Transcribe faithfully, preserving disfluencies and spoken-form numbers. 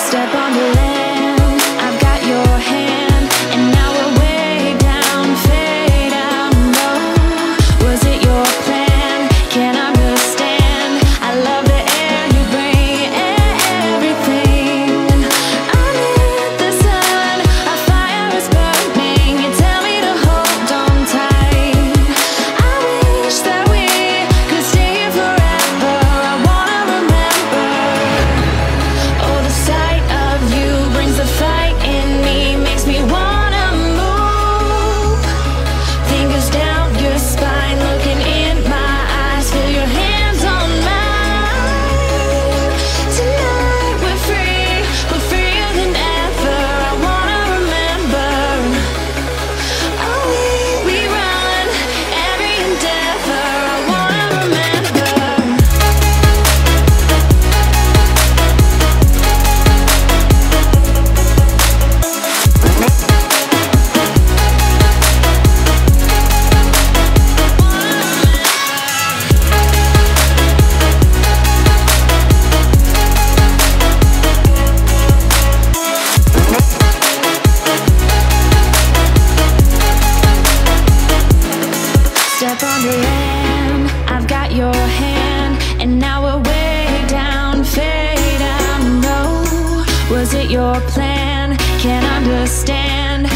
Step on the land, I've got your hand, and now we're way down, fade out low. Was it your plan? Can't understand. I love the air you bring, everything. Under the sun, a fire is burning. You tell me to hold on tight. I wish that we could stay here forever. I wanna remember. Oh, the sight of you brings the fight in me, makes me wanna move. Fingers down your spine, looking in my eyes, feel your hands on mine. Tonight we're free, we're freer than ever. I wanna remember. Oh, we, we run every endeavor. I wanna remember. Step on the land, I've got your hand, and now we're way down, fade out. No, was it your plan? Can't understand.